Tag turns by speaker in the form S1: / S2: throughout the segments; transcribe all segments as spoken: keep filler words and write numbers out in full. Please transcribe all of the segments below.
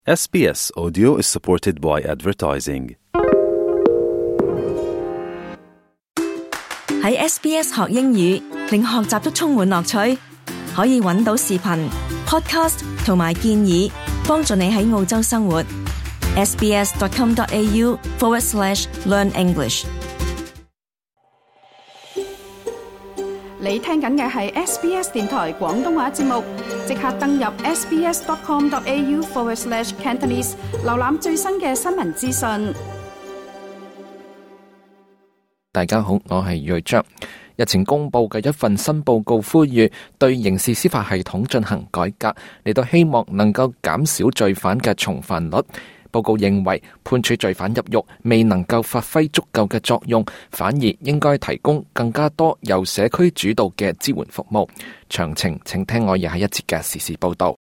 S1: S B S Audio is supported by advertising.
S2: 喺 S B S 學英語，令學習都充滿樂趣。可以揾到視頻、podcast 同埋建議，幫助你喺澳洲生活。sbs.com.au forward slash learn English。
S3: 你聽緊嘅係 S B S 電台廣東話節目，即刻登入 sbs.com.au forward slash Cantonese， 瀏覽最新嘅新聞資訊。
S4: 大家好，我係瑞章。日前公布嘅一份新報告呼籲對刑事司法系統進行改革，嚟到希望能夠減少罪犯嘅重犯率。報告認為判處罪犯入獄未能夠發揮足夠嘅作用，反而應該提供更加多由社區主導嘅支援服務。詳情請聽我廿一節嘅時事報道。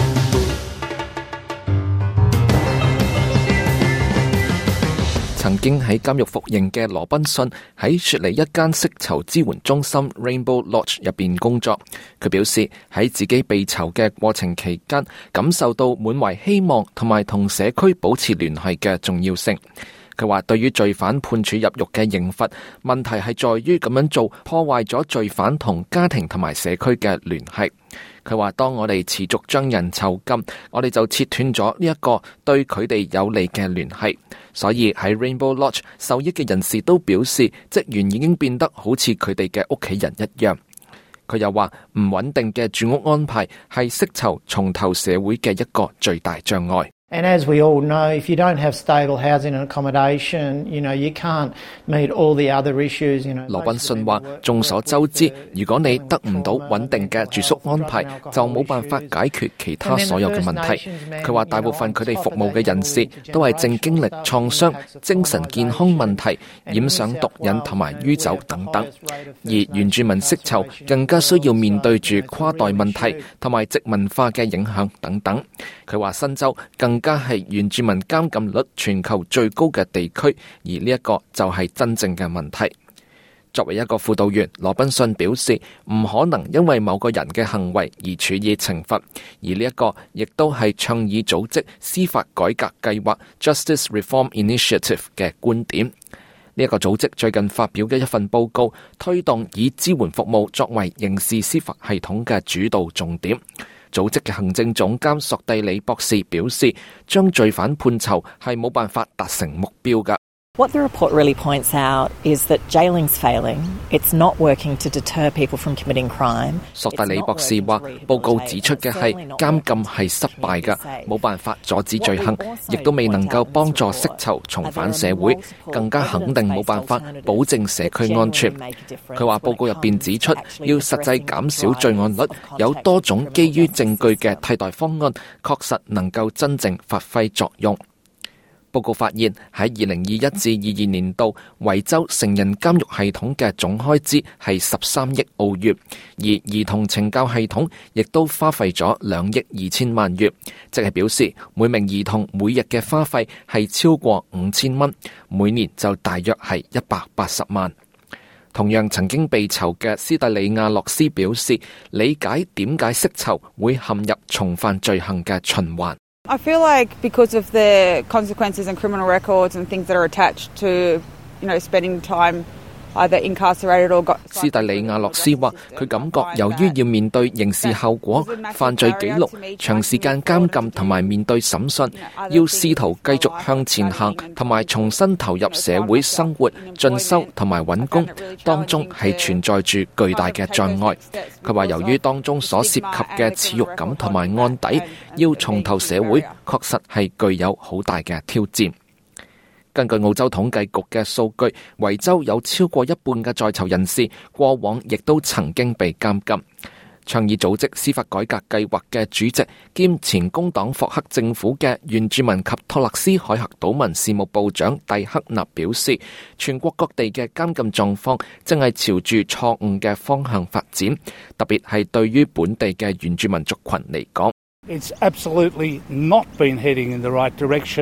S4: 曾經喺監獄服刑嘅羅賓遜喺雪梨一間釋囚支援中心 Rainbow Lodge 入邊工作。佢表示喺自己被囚嘅過程期間，感受到滿懷希望同埋同社區保持聯繫嘅重要性。佢話對於罪犯判處入獄嘅刑罰，問題係在於咁樣做破壞咗罪犯同家庭同埋社區嘅聯繫。佢話當我哋持續將人囚禁，我哋就切斷咗呢一個對佢哋有利嘅聯繫。所以喺 Rainbow Lodge 受益嘅人士都表示，職員已經變得好似佢哋嘅屋企人一樣。佢又話唔穩定嘅住屋安排係釋囚重投社會嘅一個最大障礙。
S5: And as we all know, if you don't have stable housing and accommodation, you know, you can't meet all the other issues, you know.
S4: 羅賓遜話，眾所周知，如果你得唔到穩定嘅住宿安排，就冇辦法解決其他所有嘅問題。佢話大部分佢哋服務嘅人士都係正經歷創傷、精神健康問題、染上毒癮同埋酗酒等等。而原住民釋囚更加需要面對住跨代問題同埋殖民化嘅影響等等。佢話新州更更加係原住民監禁率全球最高嘅地區，而呢一個就係真正嘅問題。作為一個輔導員，羅賓遜表示唔可能因為某個人嘅行為而處以懲罰，而呢一個亦都係倡議組織司法改革計劃 Justice Reform Initiative 嘅觀點。呢一個組織最近發表嘅一份報告，推動以支援服務作為刑事司法系統嘅主導重點。組織嘅行政總監索蒂里博士表示，將罪犯判囚係冇辦法達成目標㗎。
S6: What the report really points out is that jailing's failing. It's not working to deter people from committing crime.
S4: 索蒂里博士話，報告指出嘅係監禁係失敗㗎，冇辦法阻止罪行，亦都未能夠幫助釋囚重返社會，更加肯定冇辦法保證社區安全。佢話報告入邊指出，要實際減少罪案率，有多種基於證據嘅替代方案，確實能夠真正發揮作用。報告發現喺二零二一至二二年度，維州成人監獄系統嘅總開支係十三億澳元，而兒童懲教系統亦都花費咗兩億二千萬元，即係表示每名兒童每日嘅花費係超過五千蚊，每年就大約係一百八十萬。同樣曾經被囚嘅斯特里亞洛斯表示，理解點解釋囚會陷入重犯罪行嘅循環。
S7: I feel like because of the consequences and criminal records and things that are attached to, you know, spending time either incarcerated or got... 斯特里亞洛斯話，佢感覺由於要面對刑事後果、犯罪記錄、長時間監禁同埋面對審訊，要試圖繼續向前行同埋重新投入社會生活、進修同埋揾工，當中係存在住巨大嘅障礙。佢話由於當中所涉及嘅恥辱感同埋案底，要重投社會確實係具有好大嘅挑戰。根據澳洲統計局嘅數據，維州有超過一半嘅在囚人士過往亦都曾經被監禁。倡議組織司法改革計劃嘅主席兼前工黨霍克政府嘅原住民及托勒斯海峽島民事務部長蒂克納表示，全國各地嘅監禁狀況正係朝住錯誤嘅方向發展，特別係對於本地嘅原住民族群嚟講。
S8: It's absolutely not been heading in the right direction.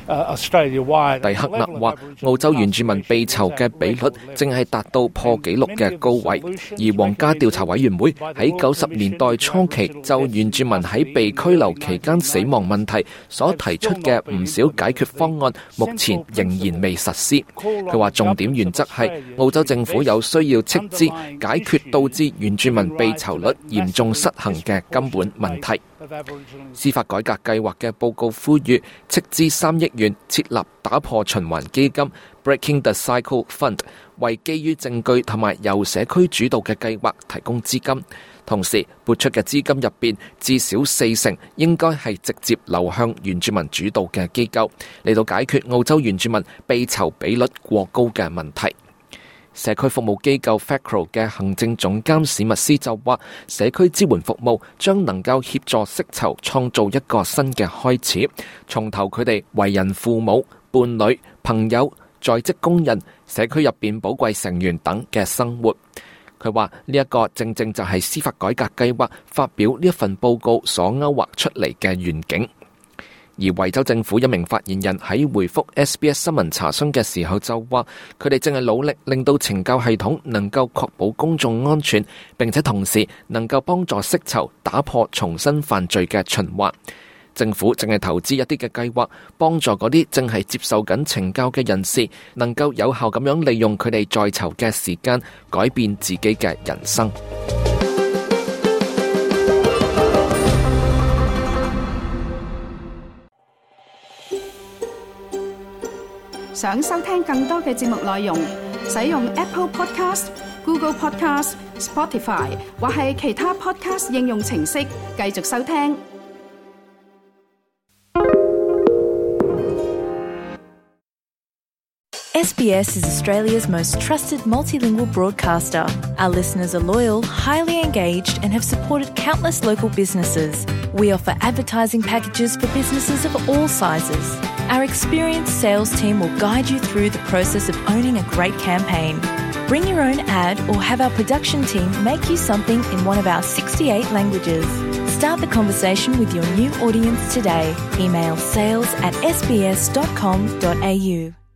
S4: 蒂克勒話，澳洲原住民被囚嘅比率正係達到破紀錄嘅高位，而皇家調查委員會喺九十年代初期就原住民喺被拘留期間死亡問題所提出嘅唔少解決方案，目前仍然未實施。佢話重點原則係澳洲政府有需要斥資解決導致原住民被囚率嚴重失衡嘅根本問題。司法改革計劃嘅報告呼籲斥資三億元設立打破循環基金 Breaking the Cycle Fund， 為基於證據同埋由社區主導嘅計劃提供資金。同時撥出嘅資金入邊至少四成應該係直接流向原住民主導嘅機構，嚟到解決澳洲原住民被囚比率過高嘅問題。社區服務機構 F A C R O 嘅行政總監史密斯就話，社區支援服務將能夠協助釋囚創造一個新嘅開始，重投佢哋為人父母、伴侶、朋友、在職工人、社區入邊寶貴成員等嘅生活。佢話呢一個正正就係司法改革計劃發表呢一份報告所勾畫出嚟嘅願景。而維州政府一名發言人喺回覆 S B S 新聞查詢嘅時候就話，佢哋正係努力令到懲教系統能夠確保公眾安全，並且同時能夠幫助釋囚打破重新犯罪嘅循環。政府正係投資一啲嘅計劃，幫助嗰啲正係接受緊懲教嘅人士，能夠有效咁樣利用佢哋在囚嘅時間，改變自己嘅人生。
S3: 想收聽更多嘅節目內容，使用 Apple Podcast、Google Podcast、Spotify 或係其他 Podcast 應用程式繼續收聽。
S2: S B S is Australia's most trusted multilingual broadcaster. Our listeners are loyal, highly engaged, and have supported countless local businesses. We offer advertising packages for businesses of all sizes. Our experienced sales team will guide you through the process of owning a great campaign. Bring your own ad or have our production team make you something in one of our sixty-eight languages. Start the conversation with your new audience today. Email sales at s b s dot com dot a u.